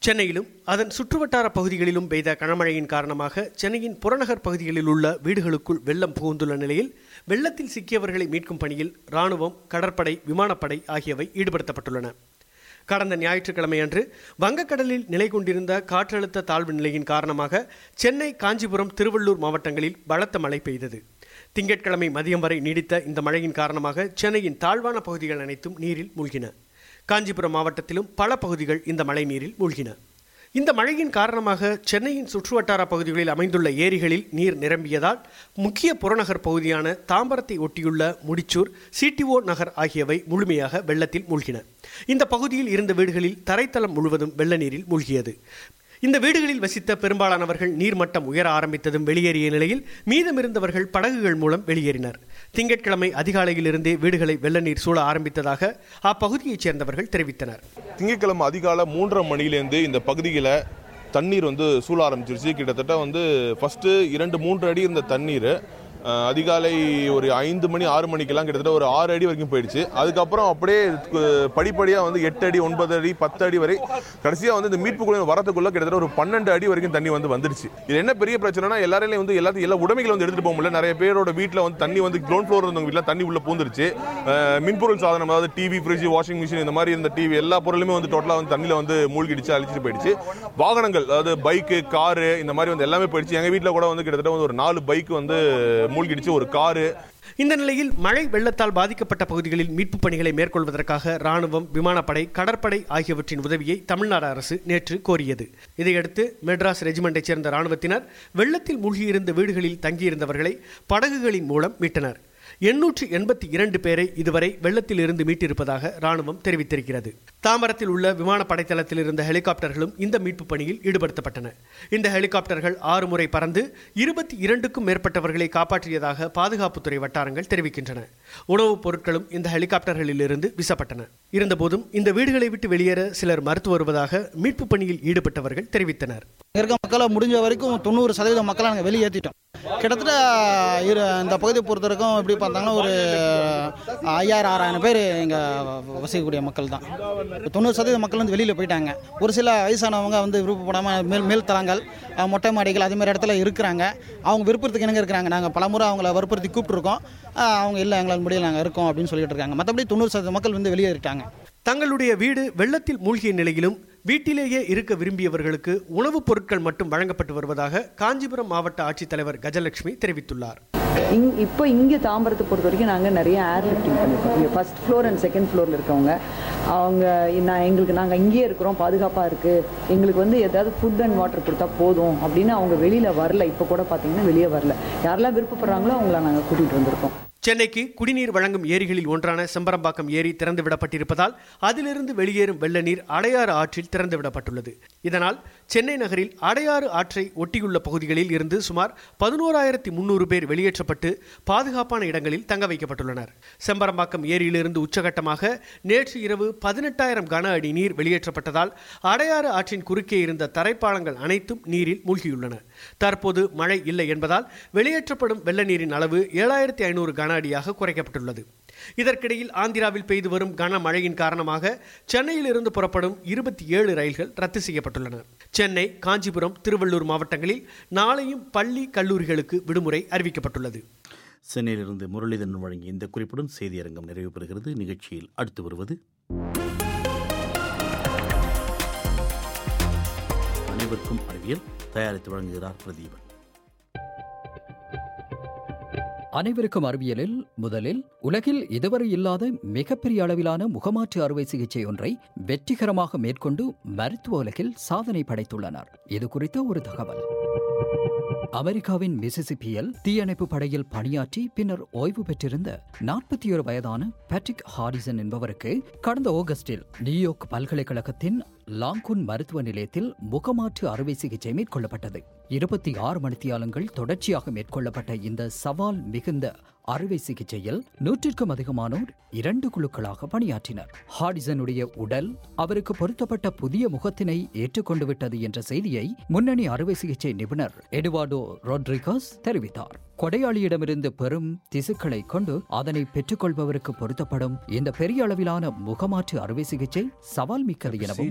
சென்னையிலும் அதன் சுற்றுவட்டார பகுதிகளிலும் பெய்த கனமழையின் காரணமாக சென்னையின் புறநகர் பகுதிகளில் உள்ள வீடுகளுக்குள் வெள்ளம் புகுந்துள்ள நிலையில் வெள்ளத்தில் சிக்கியவர்களை மீட்கும் பணியில் இராணுவம், கடற்படை, விமானப்படை ஆகியவை ஈடுபடுத்தப்பட்டுள்ளன. கடந்த ஞாயிற்றுக்கிழமை அன்று வங்கக்கடலில் நிலை கொண்டிருந்த காற்றழுத்த தாழ்வு நிலையின் காரணமாக சென்னை, காஞ்சிபுரம், திருவள்ளூர் மாவட்டங்களில் பலத்த மழை பெய்தது. திங்கட்கிழமை மதியம் வரை நீடித்த இந்த மழையின் காரணமாக சென்னையின் தாழ்வான பகுதிகள் அனைத்தும் நீரில் மூழ்கின. காஞ்சிபுரம் மாவட்டத்திலும் பல பகுதிகள் இந்த மழை நீரில் மூழ்கின. இந்த மழையின் காரணமாக சென்னையின் சுற்றுவட்டார பகுதிகளில் அமைந்துள்ள ஏரிகளில் நீர் நிரம்பியதால் முக்கிய புறநகர் பகுதியான தாம்பரத்தை ஒட்டியுள்ள முடிச்சூர், சிடிஓ நகர் ஆகியவை முழுமையாக வெள்ளத்தில் மூழ்கின. இந்த பகுதியில் இருந்த வீடுகளில் தரைத்தளம் முழுவதும் வெள்ள நீரில் மூழ்கியது. இந்த வீடுகளில் வசித்த பெரும்பாலானவர்கள் நீர்மட்டம் உயர ஆரம்பித்ததும் வெளியேறிய நிலையில் மீதமிருந்தவர்கள் படகுகள் மூலம் வெளியேறினர். திங்கட்கிழமை அதிகாலையிலிருந்தே வீடுகளை வெள்ள நீர் சூழ ஆரம்பித்ததாக அப்பகுதியைச் சேர்ந்தவர்கள் தெரிவித்தனர். திங்கட்கிழமை அதிகாலை மூன்றரை மணிலேருந்து இந்த பகுதியில் தண்ணீர் வந்து சூழ ஆரம்பிச்சிருச்சு. கிட்டத்தட்ட வந்து ஃபஸ்ட்டு இரண்டு மூன்று அடி இருந்த தண்ணீர் அதிகாலை ஒரு ஐந்து மணி ஆறு மணிக்கெல்லாம் கிட்டத்தட்ட ஒரு ஆறு அடி வரைக்கும் போயிடுச்சு. அதுக்கப்புறம் அப்படியே படிப்படியாக வந்து எட்டு அடி ஒன்பது அடி பத்து அடி வரை கடைசியாக வந்து இந்த மீட்பு குழு வரத்துக்குள்ள கிட்டத்தட்ட ஒரு பன்னெண்டு அடி வரைக்கும் தண்ணி வந்து வந்துருச்சு. இது என்ன பெரிய பிரச்சனைனா எல்லாரையும் வந்து எல்லாத்தையும் எல்லா உடைமைகளை வந்து எடுத்துட்டு போக முடியல. நிறைய பேரோட வீட்டில் வந்து தண்ணி வந்து கிரவுண்ட் ஃப்ளோர் இருந்தவங்க வீட்டில் தண்ணி உள்ள பூந்துருச்சு. மின்பொருள் சாதனம், அதாவது டிவி, ஃப்ரிட்ஜ், வாஷிங் மிஷின், இந்த மாதிரி இந்த டிவி எல்லா பொருளுமே வந்து டோட்டலாக வந்து தண்ணியில் வந்து மூழ்கிடுச்சு, அழிச்சிட்டு போயிடுச்சு. வாகனங்கள், அதாவது பைக்கு, காரு, இந்த மாதிரி வந்து எல்லாமே போயிடுச்சு. எங்கள் வீட்டில் கூட வந்து கிட்டத்தட்ட வந்து ஒரு நாலு பைக் வந்து மூழ்கிடுச்சு, ஒரு காரு. இந்த நிலையில் மழை வெள்ளத்தால் பாதிக்கப்பட்ட பகுதிகளில் மீட்பு பணிகளை மேற்கொள்வதற்காக ராணுவம், விமானப்படை, கடற்படை ஆகியவற்றின் உதவியை தமிழ்நாடு அரசு நேற்று கோரியது. இதையடுத்து மெட்ராஸ் ரெஜிமெண்டைச் சேர்ந்த ராணுவத்தினர் வெள்ளத்தில் மூழ்கியிருந்த வீடுகளில் தங்கியிருந்தவர்களை படகுகளின் மூலம் மீட்டனர். எண்ணூற்று எண்பத்தி இரண்டு பேரை இதுவரை வெள்ளத்தில் இருந்து மீட்டிருப்பதாக ராணுவம் தெரிவித்திருக்கிறது. தாம்பரத்தில் உள்ள விமான படைத்தளத்தில் இருந்த ஹெலிகாப்டர்களும் இந்த மீட்பு பணியில் ஈடுபடுத்தப்பட்டன. இந்த ஹெலிகாப்டர்கள் ஆறு முறை பறந்து இருபத்தி இரண்டுக்கும் மேற்பட்டவர்களை காப்பாற்றியதாக பாதுகாப்புத்துறை வட்டாரங்கள் தெரிவிக்கின்றன. உணவுப் பொருட்களும் இந்த ஹெலிகாப்டர்களில் இருந்து வீசப்பட்டன. இருந்தபோதும் இந்த வீடுகளை விட்டு வெளியேற சிலர் மறுத்து வருவதாக மீட்பு பணியில் ஈடுபட்டவர்கள் தெரிவித்தனர். இருக்க மக்களை முடிஞ்ச வரைக்கும் தொண்ணூறு சதவீதம் மக்களை நாங்கள் வெளியேற்றிட்டோம். கிட்டத்தட்ட இந்த பகுதியை பொறுத்த வரைக்கும் எப்படி பார்த்தாங்கன்னா ஒரு ஐயாயிரம் ஆறாயிரம் பேர் இங்கே வசிக்கக்கூடிய மக்கள் தான். தொண்ணூறு சதவீதம் மக்கள் வந்து வெளியில் போயிட்டாங்க. ஒரு சில வயசானவங்க வந்து விருப்பப்படாமல் மேல் மேல் தளங்கள், மொட்டை மாடிகள், அதுமாதிரி இடத்துல இருக்கிறாங்க. அவங்க விருப்பத்துக்கு என்னங்க இருக்கிறாங்க. நாங்கள் பலமுறை அவங்கள வற்புறுத்தி கூப்பிட்டுருக்கோம். அவங்க இல்லை, எங்களால் முடியல, நாங்கள் இருக்கோம் அப்படின்னு சொல்லிட்டு இருக்காங்க. மற்றபடி தொண்ணூறு சதவீதம் மக்கள் வந்து வெளியேறிட்டாங்க. தங்களுடைய வீடு வெள்ளத்தில் மூழ்கிய நிலையிலும் வீட்டிலேயே இருக்க விரும்பியவர்களுக்கு உணவுப் பொருட்கள் மட்டும் வழங்கப்பட்டு வருவதாக காஞ்சிபுரம் மாவட்ட ஆட்சித்தலைவர் கஜலட்சுமி தெரிவித்துள்ளார். இங் இப்போ இங்கே தாம்பரத்தை பொறுத்த வரைக்கும் நாங்கள் நிறைய ஏர் லிஃப்டிங் பண்ணியிருக்கோம். இங்கே ஃபர்ஸ்ட் ஃப்ளோர் அண்ட் செகண்ட் ஃப்ளோரில் இருக்கவங்க அவங்க நான் எங்களுக்கு நாங்கள் இங்கேயே இருக்கிறோம், பாதுகாப்பாக இருக்குது, எங்களுக்கு வந்து ஏதாவது ஃபுட் அண்ட் வாட்டர் கொடுத்தா போதும் அப்படின்னு அவங்க வெளியில் வரல. இப்போ கூட பார்த்தீங்கன்னா வெளியே வரல. யாரெல்லாம் விருப்பப்படுறாங்களோ அவங்கள நாங்கள் கூட்டிகிட்டு வந்திருக்கோம். சென்னைக்கு குடிநீர் வழங்கும் ஏரிகளில் ஒன்றான செம்பரம்பாக்கம் ஏரி திறந்துவிடப்பட்டிருப்பதால் அதிலிருந்து வெளியேறும் வெள்ள நீர் அடையாறு ஆற்றில் திறந்துவிடப்பட்டுள்ளது. இதனால் சென்னை நகரில் அடையாறு ஆற்றை ஒட்டியுள்ள பகுதிகளில் இருந்து சுமார் பதினோராயிரத்தி முன்னூறு பேர் வெளியேற்றப்பட்டு பாதுகாப்பான இடங்களில் தங்க வைக்கப்பட்டுள்ளனர். செம்பரம்பாக்கம் ஏரியிலிருந்து உச்சகட்டமாக நேற்று இரவு பதினெட்டாயிரம் கன அடி நீர் வெளியேற்றப்பட்டதால் அடையாறு ஆற்றின் குறுக்கே இருந்த தரைப்பாலங்கள் அனைத்தும் நீரில் மூழ்கியுள்ளன. தற்போது மழை இல்லை என்பதால் வெளியேற்றப்படும் வெள்ள நீரின் அளவு ஏழாயிரத்தி ஐநூறு கன அடியாக குறைக்கப்பட்டுள்ளது. இதற்கிடையில் ஆந்திராவில் பெய்து வரும் கனமழையின் காரணமாக சென்னையில் இருந்து புறப்படும் இருபத்தி ஏழு ரயில்கள் ரத்து செய்யப்பட்டுள்ளன. சென்னை, காஞ்சிபுரம், திருவள்ளூர் மாவட்டங்களில் நாளையும் பள்ளி, கல்லூரிகளுக்கு விடுமுறை அறிவிக்கப்பட்டுள்ளது. சென்னையிலிருந்து முரளிதரன் வழங்கிய இந்த குறிப்புடன் செய்தியரங்கம் நிறைவு பெறுகிறது. நிகழ்ச்சியில் அடுத்து வருவது அனைவருக்கும் அறிவியல். தயாரித்து வழங்குகிறார் பிரதீபன். அனைவருக்கும் அறிவியலில் முதலில் உலகில் இதுவரை இல்லாத மிகப்பெரிய அளவிலான முகமாற்று அறுவை சிகிச்சை ஒன்றை வெற்றிகரமாக மேற்கொண்டு மருத்துவ உலகில் சாதனை படைத்துள்ளனர். இது குறித்த ஒரு தகவல். அமெரிக்காவின் மிசிசிப்பியில் தீயணைப்பு படையில் பணியாற்றி பின்னர் ஓய்வு பெற்றிருந்த நாற்பத்தி ஒரு வயதான பேட்ரிக் ஹாரிசன் என்பவருக்கு கடந்த ஆகஸ்டில் நியூயார்க் பல்கலைக்கழகத்தின் லாங்கூன் மருத்துவ நிலையத்தில் முகமாற்று அறுவை சிகிச்சை மேற்கொள்ளப்பட்டது. இருபத்தி ஆறு மணித்தியாலங்கள் தொடர்ச்சியாக மேற்கொள்ளப்பட்ட இந்த சவால் மிகுந்த அறுவை சிகிச்சையில் நூற்றிற்கும் அதிகமானோர் இரண்டு குழுக்களாக பணியாற்றினர். ஹாடிசனுடைய உடல் அவருக்கு பொருத்தப்பட்ட புதிய முகத்தினை ஏற்றுக்கொண்டு விட்டது என்ற செய்தியை முன்னணி அறுவை சிகிச்சை நிபுணர் எடுவார்டோ ரோட்ரிகஸ் தெரிவித்தார். கொடையாளியிடமிருந்து பெரும் திசுக்களை கொண்டு அதனை பெற்றுக்கொள்பவருக்கு பொருத்தப்படும் இந்த பெரிய அளவிலான முகமாற்று அறுவை சிகிச்சை சவால் மிக்கது எனவும்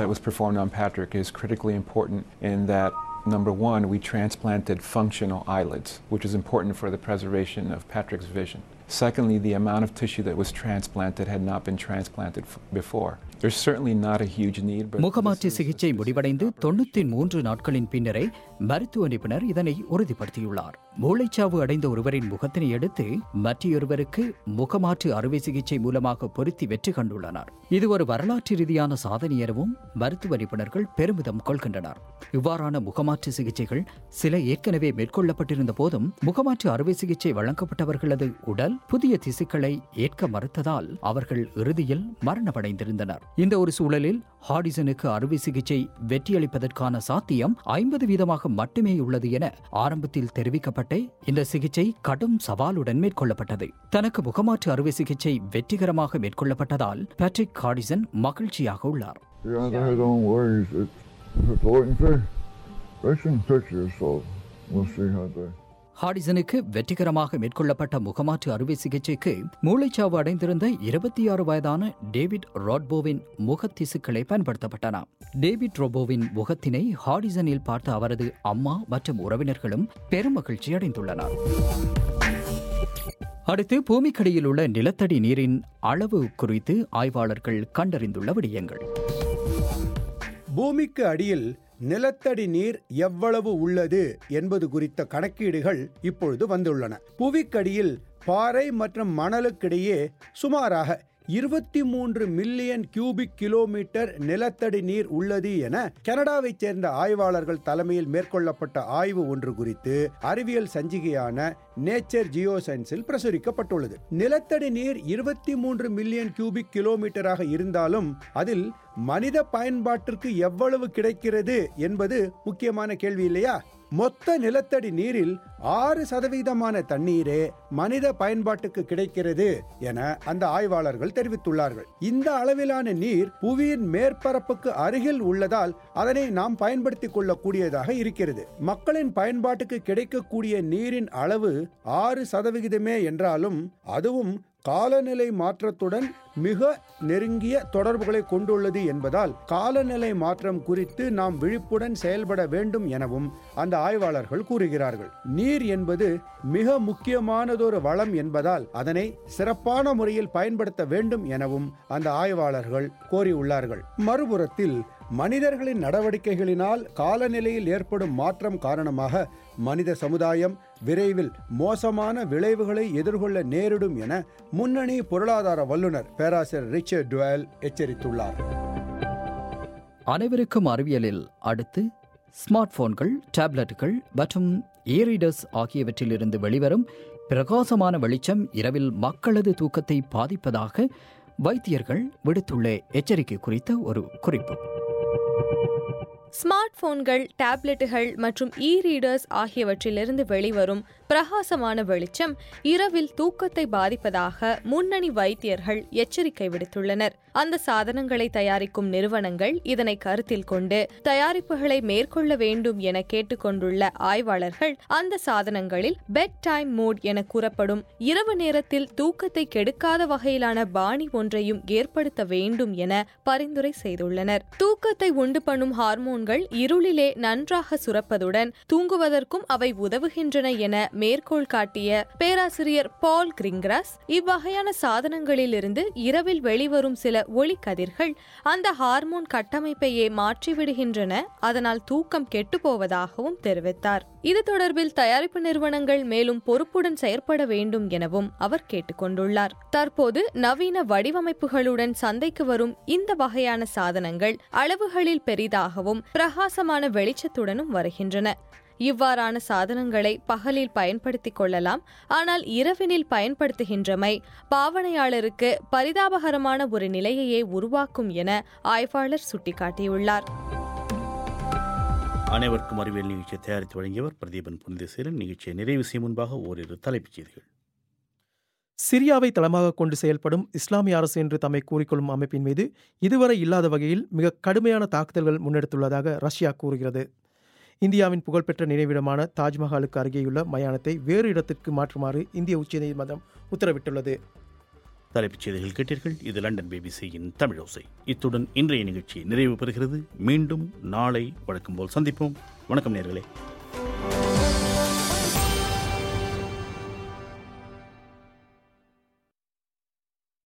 Number one, we transplanted functional eyelids, which is important for the preservation of Patrick's vision. Secondly, the amount of tissue that was transplanted had not been transplanted f- before. There's certainly not a huge need, but முகமாற்று சிகிச்சை முடிவடைந்து தொண்ணூத்தி மூன்று நாட்களின் பின்னரே மருத்துவ நிபுணர் இதனை உறுதிப்படுத்தியுள்ளார். மூளைச்சாவு அடைந்த ஒருவரின் முகத்தினை எடுத்து மற்றொருவருக்கு முகமாற்று அறுவை சிகிச்சை மூலமாக பொருத்தி வெற்றி கண்டுள்ளனர். இது ஒரு வரலாற்று ரீதியான சாதனை எனவும் மருத்துவ நிபுணர்கள் பெருமிதம் கொள்கின்றனர். இவ்வாறான முகமாற்று சிகிச்சைகள் சில ஏற்கனவே மேற்கொள்ளப்பட்டிருந்த போதும் முகமாற்று அறுவை சிகிச்சை வழங்கப்பட்டவர்களது உடல் புதிய திசுக்களை ஏற்க மறுத்ததால் அவர்கள் இறுதியில் மரணமடைந்திருந்தனர். இந்த ஒரு சூழலில் ஹாடிசனுக்கு அறுவை சிகிச்சை வெற்றியளிப்பதற்கான சாத்தியம் ஐம்பது வீதமாக மட்டுமே உள்ளது என ஆரம்பத்தில் தெரிவிக்கப்பட்ட இந்த சிகிச்சை கடும் சவாலுடன் மேற்கொள்ளப்பட்டது. தனக்கு முகமாற்று அறுவை சிகிச்சை வெற்றிகரமாக மேற்கொள்ளப்பட்டதால் பேட்ரிக் ஹாடிசன் மகிழ்ச்சியாக உள்ளார். ஹாடிசனுக்கு வெற்றிகரமாக மேற்கொள்ளப்பட்ட முகமாற்று அறுவை சிகிச்சைக்கு மூளைச்சாவு அடைந்திருந்த இருபத்தி ஆறு வயதான டேவிட் ரோட்போவின் முகத்திசுக்களை பயன்படுத்தப்பட்டன. டேவிட் ரோபோவின் முகத்தினை ஹாடிசனில் பார்த்த அவரது அம்மா மற்றும் உறவினர்களும் பெருமகிழ்ச்சி அடைந்துள்ளனர். அடுத்து பூமிக்கடியில் உள்ள நிலத்தடி நீரின் அளவு குறித்து ஆய்வாளர்கள் கண்டறிந்துள்ள விடயங்கள். பூமிக்கு அடியில் நிலத்தடி நீர் எவ்வளவு உள்ளது என்பது குறித்த கணக்கீடுகள் இப்பொழுது வந்துள்ளன. புவிக்கடியில் பாறை மற்றும் மணலுக்கிடையே சுமாராக இருபத்தி மூன்று மில்லியன் கியூபிக் கிலோமீட்டர் நிலத்தடி நீர் உள்ளது என கனடாவைச் சேர்ந்த ஆய்வாளர்கள் தலைமையில் மேற்கொள்ளப்பட்ட ஆய்வு ஒன்று குறித்து அறிவியல் சஞ்சிகையான நேச்சர் ஜியோசைன்ஸில் பிரசுரிக்கப்பட்டுள்ளது. நிலத்தடி நீர் இருபத்தி மூன்று மில்லியன் கியூபிக் கிலோமீட்டராக இருந்தாலும் அதில் மனித பயன்பாட்டிற்கு எவ்வளவு கிடைக்கிறது என்பது முக்கியமான கேள்வி இல்லையா? மொத்த நிலத்தடி நீரில் ஆறு சதவீதமான தண்ணீரே மனித பயன்பாட்டுக்கு கிடைக்கிறது என அந்த ஆய்வாளர்கள் தெரிவித்துள்ளார்கள். இந்த அளவிலான நீர் புவியின் மேற்பரப்புக்கு அருகில் உள்ளதால் அதனை நாம் பயன்படுத்திக் கொள்ளக்கூடியதாக இருக்கிறது. மக்களின் பயன்பாட்டுக்கு கிடைக்கக்கூடிய நீரின் அளவு ஆறு சதவிகிதமே என்றாலும் அதுவும் காலநிலை மாற்றத்துடன் மிக நெருங்கிய தொடர்புகளை கொண்டுள்ளது என்பதால் காலநிலை மாற்றம் குறித்து நாம் விழிப்புடன் செயல்பட வேண்டும் எனவும் அந்த ஆய்வாளர்கள் கூறுகிறார்கள். நீர் என்பது மிக முக்கியமானதொரு வளம் என்பதால் அதனை சிறப்பான முறையில் பயன்படுத்த வேண்டும் எனவும் அந்த ஆய்வாளர்கள் கோரியுள்ளார்கள். மறுபுறத்தில் மனிதர்களின் நடவடிக்கைகளினால் காலநிலையில் ஏற்படும் மாற்றம் காரணமாக மனித சமுதாயம் விரைவில் மோசமான விளைவுகளை எதிர்கொள்ள நேரிடும் என முன்னணி பொருளாதார வல்லுநர் பேராசிரியர் ரிச்சர்ட் டுவெல் எச்சரித்துள்ளார். அனைவருக்கும் அறிவியலில் அடுத்து ஸ்மார்ட் போன்கள், டேப்லெட்டுகள் மற்றும் ஏரீடர்ஸ் ஆகியவற்றிலிருந்து வெளிவரும் பிரகாசமான வெளிச்சம் இரவில் மக்களது தூக்கத்தை பாதிப்பதாக வைத்தியர்கள் விடுத்துள்ள எச்சரிக்கை குறித்த ஒரு குறிப்பு. ஸ்மார்ட் போன்கள், டேப்லெட்டுகள் மற்றும் இ ரீடர்ஸ் ஆகியவற்றிலிருந்து வெளிவரும் பிரகாசமான வெளிச்சம் இரவில் தூக்கத்தை பாதிப்பதாக முன்னணி வைத்தியர்கள் எச்சரிக்கை விடுத்துள்ளனர். அந்த சாதனங்களை தயாரிக்கும் நிறுவனங்கள் இதனை கருத்தில் கொண்டு தயாரிப்புகளை மேற்கொள்ள வேண்டும் என கேட்டுக்கொண்டுள்ள ஆய்வாளர்கள் அந்த சாதனங்களில் பெட் டைம் மோட் என கூறப்படும் இரவு நேரத்தில் தூக்கத்தை கெடுக்காத வகையிலான பாணி ஒன்றையும் ஏற்படுத்த வேண்டும் என பரிந்துரை செய்துள்ளனர். தூக்கத்தை உண்டு பண்ணும் ஹார்மோன்கள் இருளிலே நன்றாக சுரப்பதுடன் தூங்குவதற்கும் அவை உதவுகின்றன என மேற்கோள் காட்டிய பேராசிரியர் பால் கிரிங்ராஸ், இவ்வகையான சாதனங்களில் இருந்து இரவில் வெளிவரும் சில ஒளி கதிர்கள் அந்த ஹார்மோன் கட்டமைப்பையே மாற்றிவிடுகின்றன, அதனால் தூக்கம் கெட்டுப்போவதாகவும் தெரிவித்தார். இது தொடர்பில் தயாரிப்பு நிறுவனங்கள் மேலும் பொறுப்புடன் செயற்பட வேண்டும் எனவும் அவர் கேட்டுக்கொண்டுள்ளார். தற்போது நவீன வடிவமைப்புகளுடன் சந்தைக்கு வரும் இந்த வகையான சாதனங்கள் அளவுகளில் பெரிதாகவும் பிரகாசமான வெளிச்சத்துடனும் வருகின்றன. இவ்வாறான சாதனங்களை பகலில் பயன்படுத்திக் கொள்ளலாம், ஆனால் இரவினில் பயன்படுத்துகின்றமை பாவனையாளருக்கு பரிதாபகரமான ஒரு நிலையையே உருவாக்கும் என ஆய்வாளர் சுட்டிக்காட்டியுள்ளார். அனைவருக்கும் அறிவியல் நிகழ்ச்சியை தயாரித்து வழங்கியவர் பிரதீபன் புனிதசீலன். நிகழ்ச்சியை நிறைவு செய்யும் முன்பாக ஓரிரு தலைப்புச் செய்திகள். சிரியாவை தளமாக கொண்டு செயல்படும் இஸ்லாமிய அரசு என்று தம்மை கூறிக்கொள்ளும் அமைப்பின் மீது இதுவரை இல்லாத வகையில் மிக கடுமையான தாக்குதல்கள் முன்னெடுத்துள்ளதாக ரஷ்யா கூறுகிறது. இந்தியாவின் புகழ்பெற்ற நினைவிடமான தாஜ்மஹாலுக்கு அருகேயுள்ள மயானத்தை வேறு இடத்திற்கு மாற்றுமாறு இந்திய உச்சநீதிமன்றம் உத்தரவிட்டுள்ளது. தலைப்புச் செய்திகள் கேட்டீர்கள். இது லண்டன் பிபிசியின் தமிழோசை. இத்துடன் இன்றைய நிகழ்ச்சி நிறைவு பெறுகிறது. மீண்டும் நாளை வழக்கம் போல் சந்திப்போம். வணக்கம் நேயர்களே.